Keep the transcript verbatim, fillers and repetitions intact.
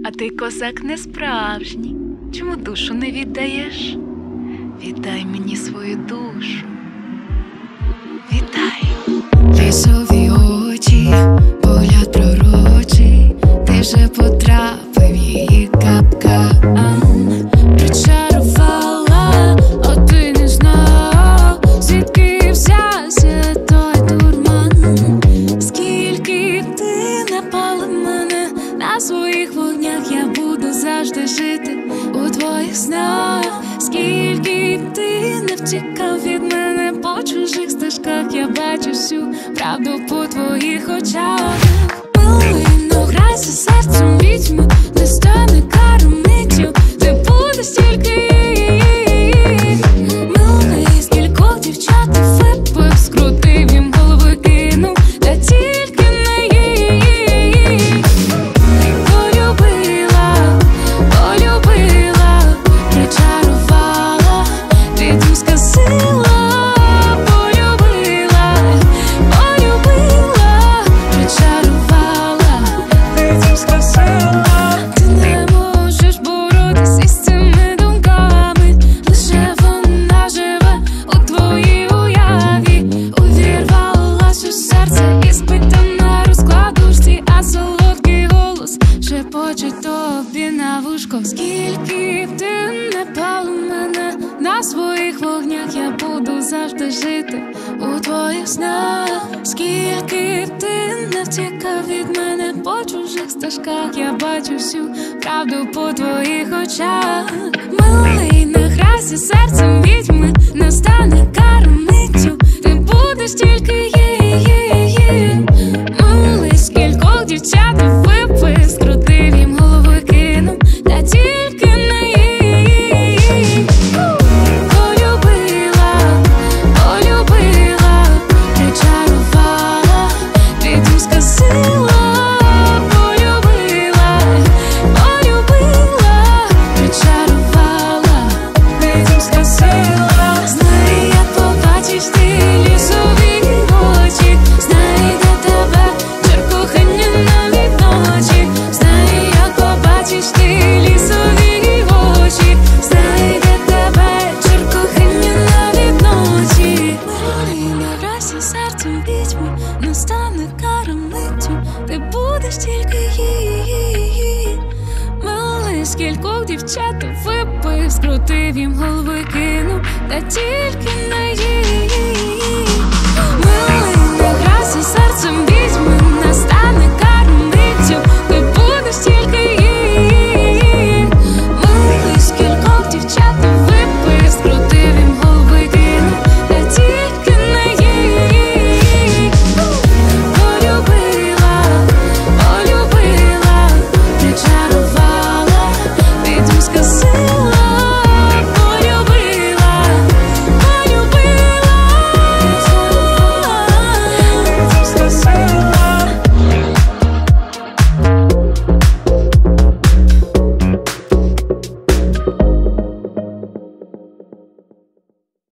А ти, козак, не справжній. Чому душу не віддаєш? Віддай мені свою душу. Віддай. Лісові очі, погляд пророчий, ти вже потрапив в її капкан. Причарувала, а ти не знав, звідки взявся той дурман. Скільки б ти не палив мене, на своїх вогнях я буду завжди жити у твоїх снах. Скільки б ти не втікав від мене по чужих стежках, я бачу всю правду по твоїх очах. Милино, грайся серцем відьми, не стане кармиттю, ти будеш тільки її. Милий, скількох дівчат ти випив, скрутив їм голови, кинув, та тільки не її. Полюбила, полюбила, причарувала, відьму сказила. Скільки б ти не палив мене, на своїх вогнях я буду завжди жити у твоїх снах. Скільки б ти не втікав від мене по чужих стежках, я бачу всю правду по твоїх очах. Милий, не грайся серцем відьми, не стане кармиттю, ти будеш тільки її. Милий, скількох дівчат ти випив, скрутив їм голови, кинув, та тільки не її. Полюбила, полюбила, причарувала, відьму сказила. Полюбила, полюбила, причарувала, відьму сказила. Знай, як побачиш ти лісові очі, знайде тебе чар кохання навіть ночі. Знай, як побачиш ти лісові очі, знайде тебе чар кохання навіть ночі. Милий, не грайся серцем відьми, не стане кармиттю, ти будеш тільки її. Милий, скількох дівчат ти випив, скрутив їм голови, кинув, та тільки не її.